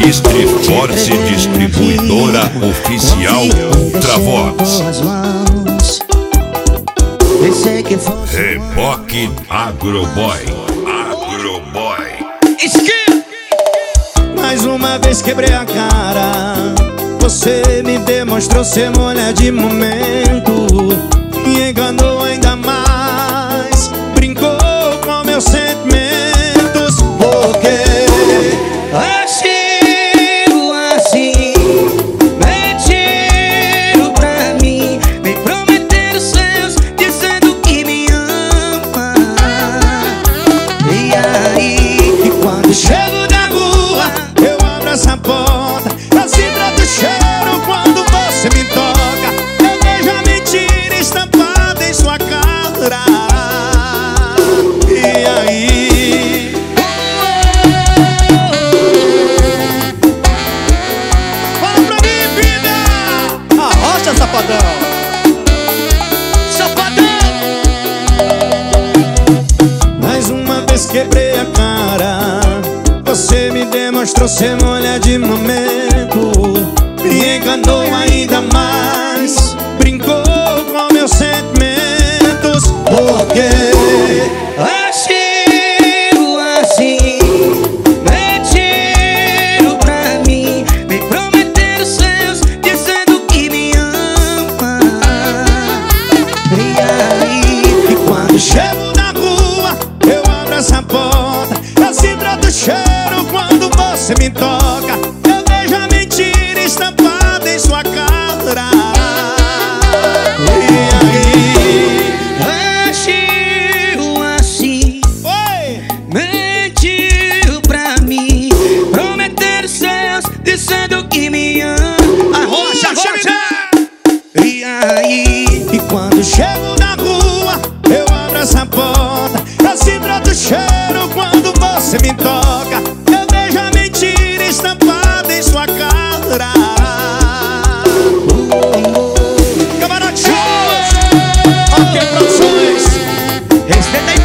Triforce Distribuidora Oficial Ultravox. Reboque Agroboy. Mais uma vez quebrei a cara. Você me demonstrou ser mulher de momento. Me enganou ainda mais. Brincou com meus sentimentos. Porque agiu assim, mentiu pra mim, me prometendo seus, dizendo que me ama. E aí, e quando chego da rua, eu abro essa porta, eu sinto o cheiro quando você me toca. Eu vejo a mentira estampada em sua cara. E aí, fala pra mim, vida! Arrocha, safadão! Safadão! Mais uma vez quebrei a cara. Você me demonstrou ser mulher de momento. Me enganou ainda mais. Brincou com meus sentimentos. Porque agiu assim, mentiu pra mim, me prometendo seus, dizendo que me ama. E aí, e quando chego na rua, eu abro essa porta, eu sinto o cheiro quando você me toca. Eu vejo a mentira estampada em sua cara. E aí, agiu assim, mentiu pra mim, prometendo seus, dizendo que me ama. Arrocha, arrocha! E aí, e quando chego na rua, eu abro essa porta, eu sinto o cheiro quando você me toca. Eu vejo a mentira estampada em sua cara. Camarote Shows, OK Produções, respeita aí.